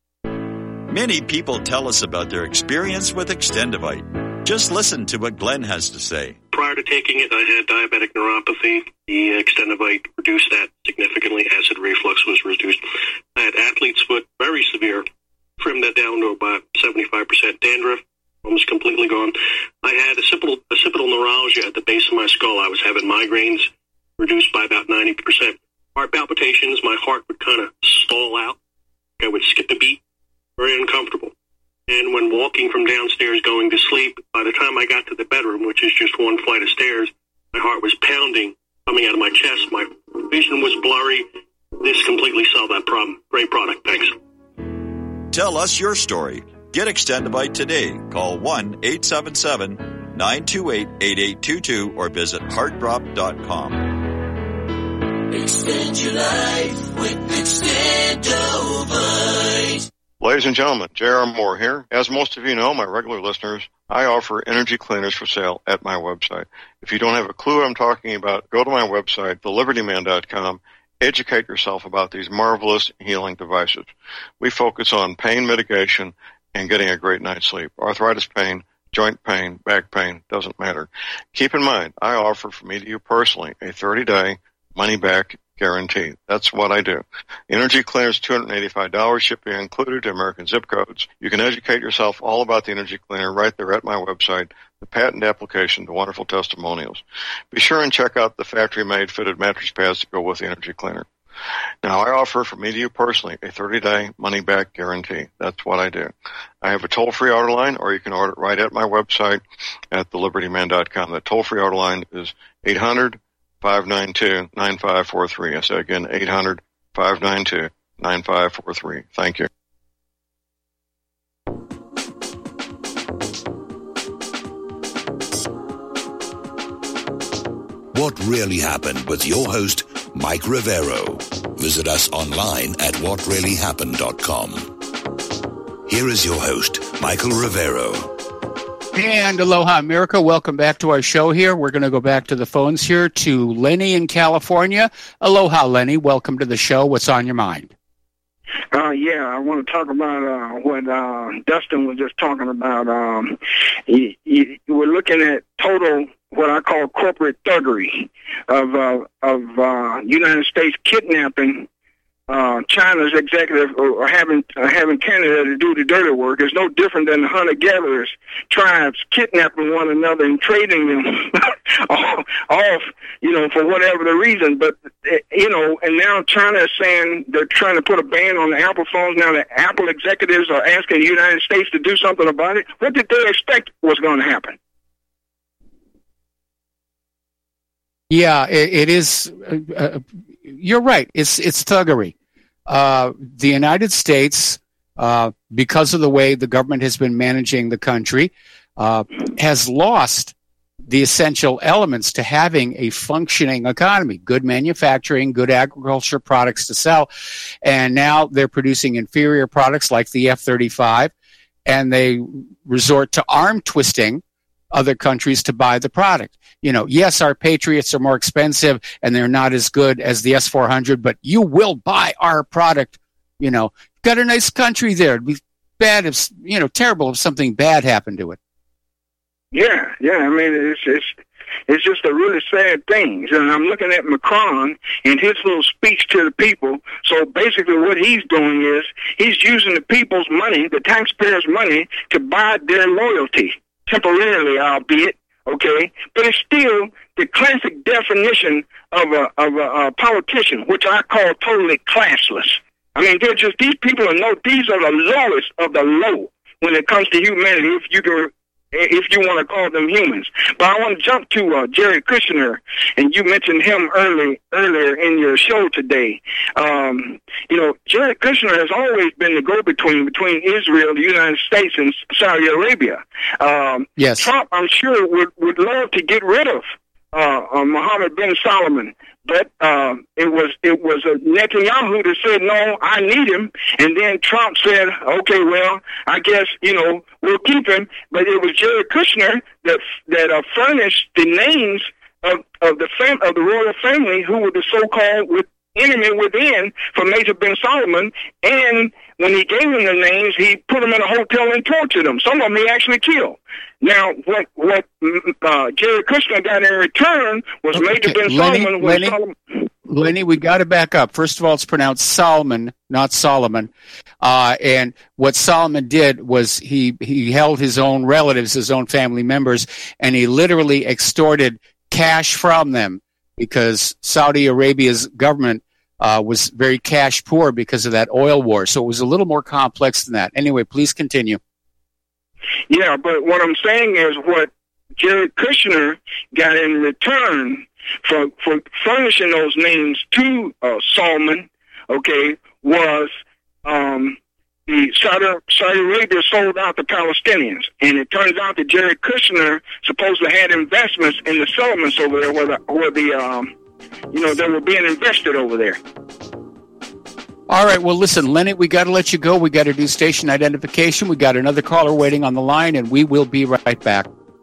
Many people tell us about their experience with Extendivite. Just listen to what Glenn has to say. Prior to taking it, I had diabetic neuropathy. The Extendivite reduced that significantly. Acid reflux was reduced. I had athlete's foot, very severe. Trimmed that down to about 75%. Dandruff, almost completely gone. I had occipital neuralgia at the base of my skull. I was having migraines, reduced by about 90%. Heart palpitations, my heart would kind of stall out. I would skip a beat. Very uncomfortable. And when walking from downstairs going to sleep, by the time I got to the bedroom, which is just one flight of stairs, my heart was pounding, coming out of my chest. My vision was blurry. This completely solved that problem. Great product. Thanks. Tell us your story. Get Extendivite today. Call 1-877-928-8822 or visit heartdrop.com. Extend your life with Extendivite. Ladies and gentlemen, J.R. Moore here. As most of you know, my regular listeners, I offer energy cleaners for sale at my website. If you don't have a clue what I'm talking about, go to my website, thelibertyman.com. Educate yourself about these marvelous healing devices. We focus on pain mitigation and getting a great night's sleep. Arthritis pain, joint pain, back pain, doesn't matter. Keep in mind, I offer from me to you personally a 30-day money-back guarantee. That's what I do. Energy cleaners, $285, shipping included to American zip codes. You can educate yourself all about the energy cleaner right there at my website, the patent application, the wonderful testimonials. Be sure and check out the factory-made fitted mattress pads that go with the energy cleaner. Now, I offer from me to you personally a 30-day money-back guarantee. That's what I do. I have a toll-free order line, or you can order it right at my website at thelibertyman.com. The toll-free order line is 800-592-9543. I say again, 800-592-9543. Thank you. What Really Happened with your host, Mike Rivero. Visit us online at whatreallyhappened.com. Here is your host, Michael Rivero. And aloha, America. Welcome back to our show here. We're going to go back to the phones here to Lenny in California. Aloha, Lenny. Welcome to the show. What's on your mind? Yeah, I want to talk about what Dustin was just talking about. We're looking at total, what I call corporate thuggery of United States kidnapping China's executive or having Canada to do the dirty work is no different than the hunter-gatherers tribes kidnapping one another and trading them off, for whatever the reason. But, and now China is saying they're trying to put a ban on the Apple phones. Now the Apple executives are asking the United States to do something about it. What did they expect was going to happen? Yeah, it is. You're right. It's thuggery. The United States, because of the way the government has been managing the country, has lost the essential elements to having a functioning economy, good manufacturing, good agriculture products to sell. And now they're producing inferior products like the F-35, and they resort to arm twisting other countries to buy the product. Yes, our Patriots are more expensive and they're not as good as the S-400, but you will buy our product. Got a nice country there. It'd be bad if, terrible if something bad happened to it. Yeah. I mean, it's just a really sad thing. And I'm looking at Macron and his little speech to the people. So basically what he's doing is he's using the people's money, the taxpayers' money, to buy their loyalty, temporarily, albeit. Okay, but it's still the classic definition of a politician, which I call totally classless. I mean, they're just, these people these are the lowest of the low when it comes to humanity, if you want to call them humans. But I want to jump to Jared Kushner, and you mentioned him earlier in your show today. Jared Kushner has always been the go-between between Israel, the United States, and Saudi Arabia. Yes. Trump, I'm sure, would love to get rid of Mohammed bin Salman. But it was Netanyahu that said, no, I need him. And then Trump said, okay, well, I guess, we'll keep him. But it was Jared Kushner that furnished the names of the royal family who were the so-called enemy within for Major bin Salman. And when he gave them the names, he put them in a hotel and tortured them. Some of them he actually killed. Now, what Jared Kushner got in return was Major bin Salman. Lenny, we got to back up. First of all, it's pronounced Salman, not Solomon. And what Solomon did was he held his own relatives, his own family members, and he literally extorted cash from them because Saudi Arabia's government was very cash poor because of that oil war. So it was a little more complex than that. Anyway, please continue. Yeah, but what I'm saying is what Jared Kushner got in return for furnishing those names to Salman, okay, was the Saudi Arabia sold out the Palestinians. And it turns out that Jared Kushner supposedly had investments in the settlements over there where they were being invested over there. All right, well, listen, Lenny, we got to let you go. We got to do station identification. We got another caller waiting on the line, and we will be right back.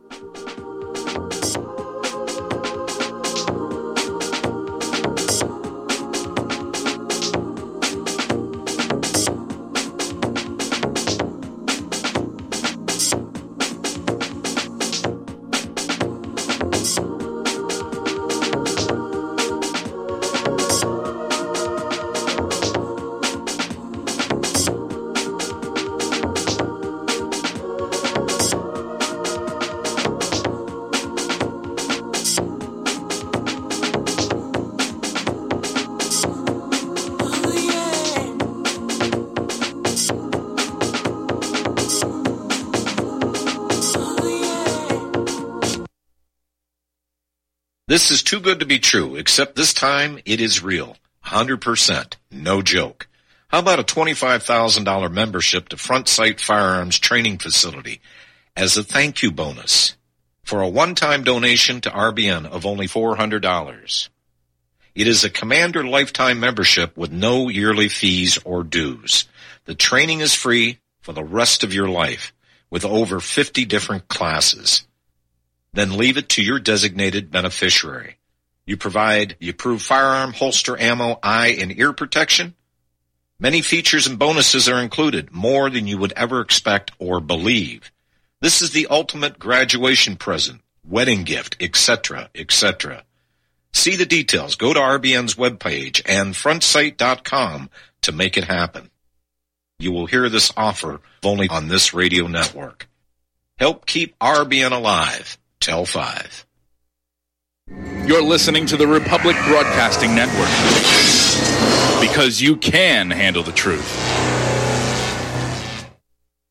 This is too good to be true, except this time it is real. 100%. No joke. How about a $25,000 membership to Front Sight Firearms Training Facility as a thank you bonus for a one-time donation to RBN of only $400? It is a Commander lifetime membership with no yearly fees or dues. The training is free for the rest of your life with over 50 different classes. Then leave it to your designated beneficiary. You provide the approved firearm, holster, ammo, eye, and ear protection. Many features and bonuses are included, more than you would ever expect or believe. This is the ultimate graduation present, wedding gift, etc., etc. See the details. Go to RBN's webpage and frontsight.com to make it happen. You will hear this offer only on this radio network. Help keep RBN alive. Tell 5. You're listening to the Republic Broadcasting Network. Because you can handle the truth.